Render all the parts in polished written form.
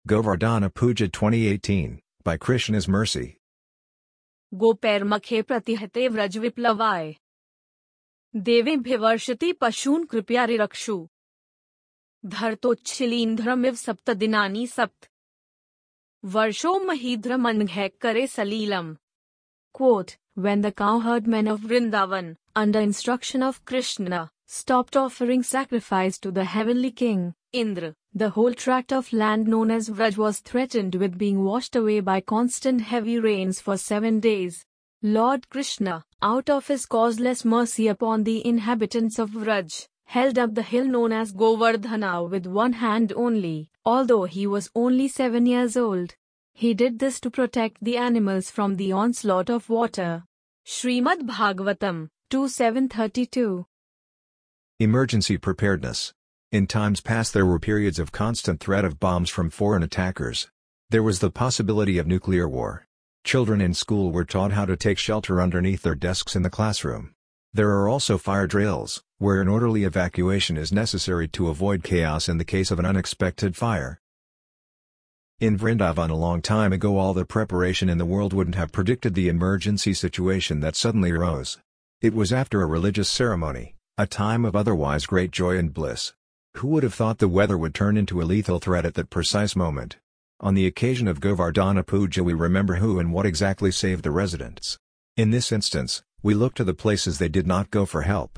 Govardhana Puja 2018, by Krishna's Mercy. गोपैर्मखे प्रतिहते Vraj विप्लवाय देवेभ्यवर्षति पशून् कृपया रिरक्षु धर्तोच्छिलीन्ध्रमिव सप्त दिनानि सप्त वर्षो महीध्रमन्घै करे सलीलम. Quote, when the cowherd men of Vrindavan, under instruction of Krishna, stopped offering sacrifice to the heavenly king, Indra, the whole tract of land known as Vraj was threatened with being washed away by constant heavy rains for 7 days. Lord Krishna, out of his causeless mercy upon the inhabitants of Vraj, held up the hill known as Govardhana with one hand only, although he was only 7 years old. He did this to protect the animals from the onslaught of water. Srimad Bhagavatam 2.732. Emergency preparedness. In times past there were periods of constant threat of bombs from foreign attackers. There was the possibility of nuclear war. Children in school were taught how to take shelter underneath their desks in the classroom. There are also fire drills, where an orderly evacuation is necessary to avoid chaos in the case of an unexpected fire. In Vrindavan a long time ago all the preparation in the world wouldn't have predicted the emergency situation that suddenly arose. It was after a religious ceremony, a time of otherwise great joy and bliss. Who would have thought the weather would turn into a lethal threat at that precise moment? On the occasion of Govardhana Puja we remember who and what exactly saved the residents. In this instance, we look to the places they did not go for help.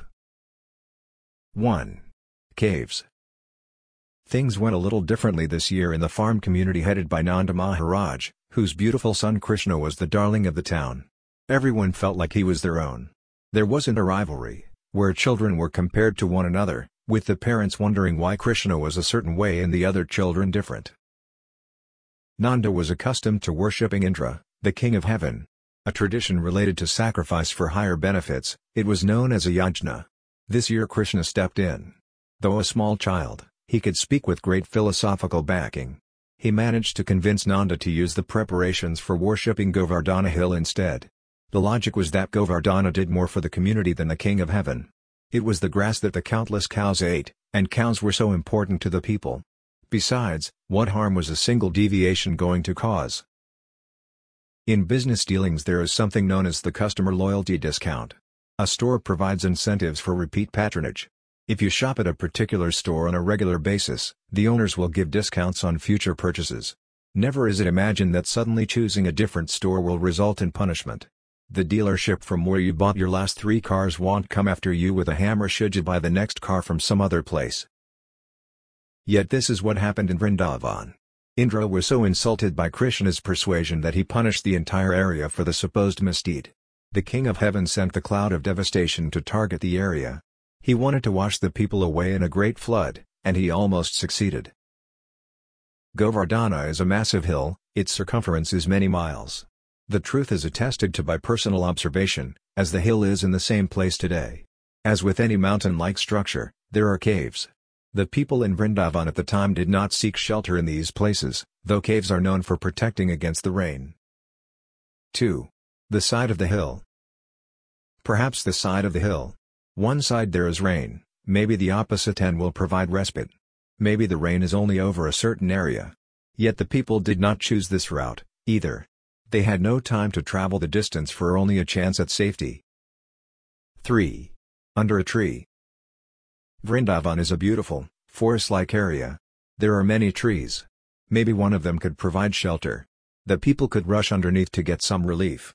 1. Caves. Things went a little differently this year in the farm community headed by Nanda Maharaj, whose beautiful son Krishna was the darling of the town. Everyone felt like he was their own. There wasn't a rivalry, where children were compared to one another, with the parents wondering why Krishna was a certain way and the other children different. Nanda was accustomed to worshipping Indra, the king of heaven. A tradition related to sacrifice for higher benefits, it was known as a yajna. This year Krishna stepped in. Though a small child, he could speak with great philosophical backing. He managed to convince Nanda to use the preparations for worshipping Govardhana hill instead. The logic was that Govardhana did more for the community than the king of heaven. It was the grass that the countless cows ate, and cows were so important to the people. Besides, what harm was a single deviation going to cause? In business dealings there is something known as the customer loyalty discount. A store provides incentives for repeat patronage. If you shop at a particular store on a regular basis, the owners will give discounts on future purchases. Never is it imagined that suddenly choosing a different store will result in punishment. The dealership from where you bought your last 3 cars won't come after you with a hammer should you buy the next car from some other place. Yet this is what happened in Vrindavan. Indra was so insulted by Krishna's persuasion that he punished the entire area for the supposed misdeed. The king of heaven sent the cloud of devastation to target the area. He wanted to wash the people away in a great flood, and he almost succeeded. Govardhana is a massive hill, its circumference is many miles. The truth is attested to by personal observation, as the hill is in the same place today. As with any mountain-like structure, there are caves. The people in Vrindavan at the time did not seek shelter in these places, though caves are known for protecting against the rain. 2. The side of the hill. Perhaps the side of the hill. One side there is rain, maybe the opposite end will provide respite. Maybe the rain is only over a certain area. Yet the people did not choose this route, either. They had no time to travel the distance for only a chance at safety. 3. Under a tree. Vrindavan is a beautiful, forest-like area. There are many trees. Maybe one of them could provide shelter. The people could rush underneath to get some relief.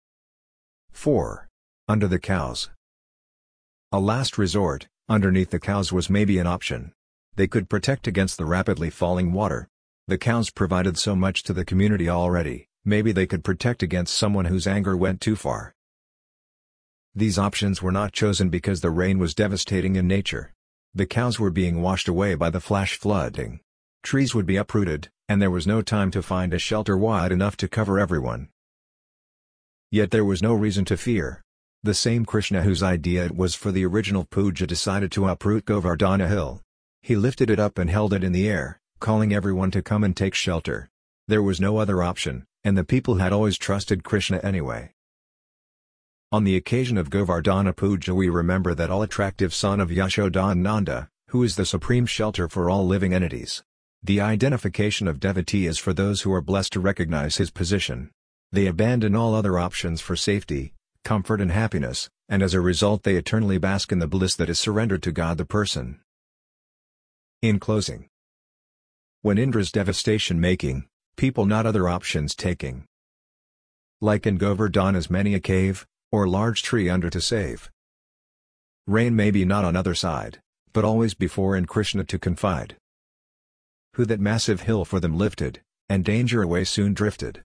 4. Under the cows. A last resort, underneath the cows was maybe an option. They could protect against the rapidly falling water. The cows provided so much to the community already, maybe they could protect against someone whose anger went too far. These options were not chosen because the rain was devastating in nature. The cows were being washed away by the flash flooding. Trees would be uprooted, and there was no time to find a shelter wide enough to cover everyone. Yet there was no reason to fear. The same Krishna whose idea it was for the original puja decided to uproot Govardhana hill. He lifted it up and held it in the air, calling everyone to come and take shelter. There was no other option, and the people had always trusted Krishna anyway. On the occasion of Govardhana Puja we remember that all-attractive son of Yashoda and Nanda, who is the supreme shelter for all living entities. The identification of devotee is for those who are blessed to recognize his position. They abandon all other options for safety, comfort and happiness, and as a result they eternally bask in the bliss that is surrendered to God the person. In closing, when Indra's devastation making, people not other options taking. Like in Govardhan is many a cave, or large tree under to save. Rain may be not on other side, but always before in Krishna to confide. Who that massive hill for them lifted, and danger away soon drifted.